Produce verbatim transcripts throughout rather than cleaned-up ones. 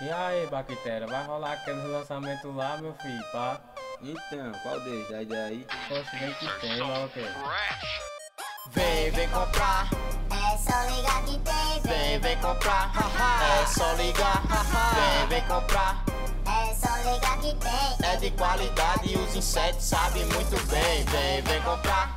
E aí, Bactéria, vai rolar aquele lançamento lá, meu filho, pá? Então, qual deles? Dá ideia aí? Poxa, vem que tem, vai o quê? Vem, vem comprar, É só ligar que tem, vem, vem comprar, é só ligar, vem, vem comprar, é só ligar que tem, é de qualidade e os insetos sabem muito bem. Vem, vem comprar,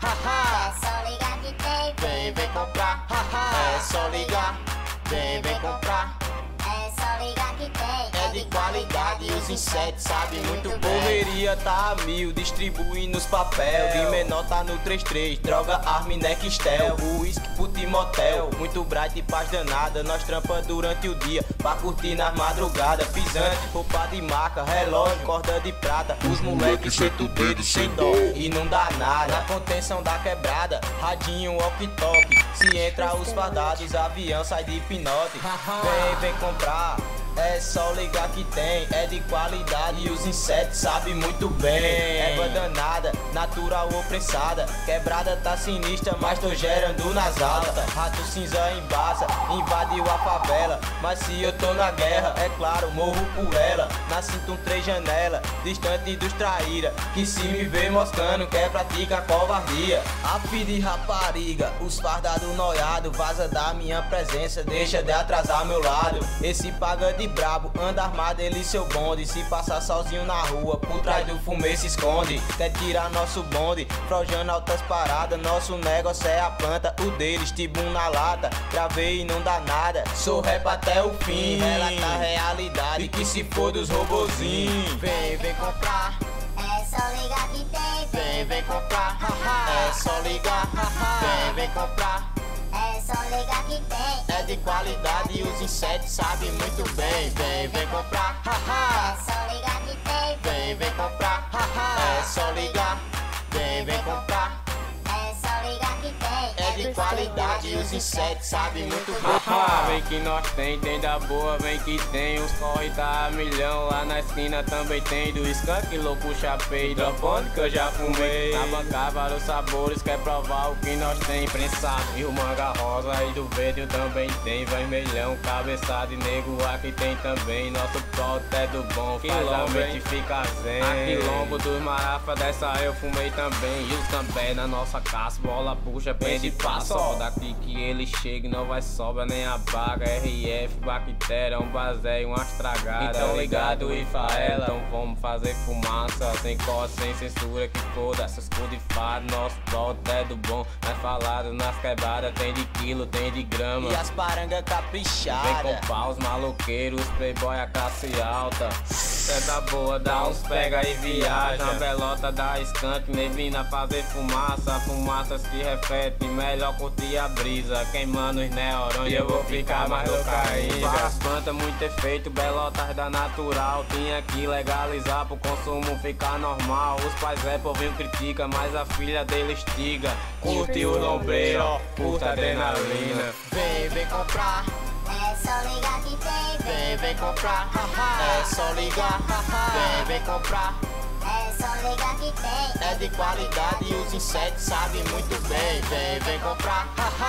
é só ligar que tem, vem, vem comprar, é só ligar, vem, vem comprar, é só ligar que tem, é de qualidade e os insetos sabem muito bem. Correria tá a mil, distribui nos papel, de menor tá no trinta e três, droga, arma e Nextel, uísque, puta e motel, muito bright e paz danada, nós trampa durante o dia, pra curtir nas madrugadas, pisante, roupa de marca, relógio, corda de prata, os moleques sem dedo, sem dó, e não dá nada, na contenção da quebrada, radinho, walkie-talkie, se entra os fardados, avião sai de pinote, vem, vem comprar. É só ligar que tem, é de qualidade e os insetos sabem muito bem. Erva danada, natural ou prensada, quebrada tá sinistra, mas tô gerando nas altas. Rato cinza embaça, invadiu a favela, mas se eu tô na guerra, é claro, morro por ela. Na cinta um três janela, distante dos traíra, que se me vê moscando, quer pratica covardia. A filha de rapariga, os fardados noiado, vaza da minha presença, deixa de atrasar meu lado. Esse paga de brabo, anda armado, ele seu bonde. Se passar sozinho na rua, por trás do fumê se esconde. Quer tirar nosso bonde, frojando altas paradas. Nosso negócio é a planta, o deles tibum na lata. Gravei e não dá nada, sou rap até o fim. Relata a realidade, que se for dos robozinhos. Vem, vem comprar, é só ligar que tem, vem, vem comprar, é só ligar, vem, vem comprar. é só ligar que tem, É de qualidade e os insetos sabem muito bem. Vem, vem comprar, é só ligar que tem, vem, vem comprar, é só ligar, vem, vem comprar. é só ligar que tem, É de qualidade e os insetos sabem muito bem. Haha, vem que nós tem, tem da boa, vem que tem. Os corre tá a milhão, lá na esquina também tem. Do skunk, louco, chapei, dropone que eu já fumei. Na bancada vários sabores, quer provar o que nós tem. Prensado e o manga rosa e do verde também tem. Vermelhão, cabeçado e nego, aqui tem também. Nosso produto é do bom, faz a mente fica zen. A quilombo dos marafa, dessa eu fumei também. E os também na nossa caça, bola puxa, prende e passa. Ó, daqui que ele chega, não vai sobra nem a baga. R F, bactéria, um bazé, uma estragada. Então ligado e faela, então vamos fazer fumaça. Sem corte, sem censura, que foda. Essas cor de fado, nosso produto é do bom. Mas falado nas quebradas, tem de quilo, tem de grama. E as parangas Vem caprichadas, com pau, os maloqueiros, playboy a classe alta. É da boa, dá uns pega e viaja. Na belota da skunk, nevina fazer fumaça. Fumaças que refletem, melhor curtir a brisa. Queimando os neurônios e eu vou ficar mais louca ainda. Várias plantas, muito efeito, belotas da natural. Tinha que legalizar pro consumo ficar normal. Os pais é povinho critica, mas a filha deles tiga. Curte o lombreiro, puta adrenalina. vem, vem comprar, é só ligar que tem, vem, vem comprar, é só ligar, vem, vem comprar. é só ligar que tem, É de qualidade e os insetos sabem muito bem. Vem, vem comprar,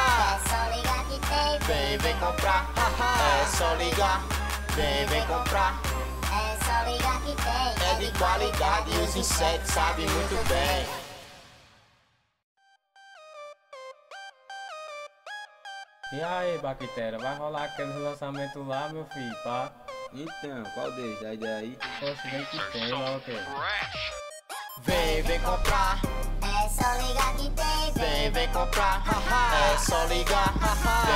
é só ligar que tem, vem, vem comprar, é só ligar, vem, vem comprar. é só ligar que tem, É de qualidade e os insetos sabem muito bem. E aí, Bactéria, vai rolar aquele lançamento lá, meu filho, pá? Então, qual deles? Dá ideia aí? Poxa, vem que tem, vai o quê? Vem, vem comprar, é só ligar que tem, vem, vem comprar, é só ligar,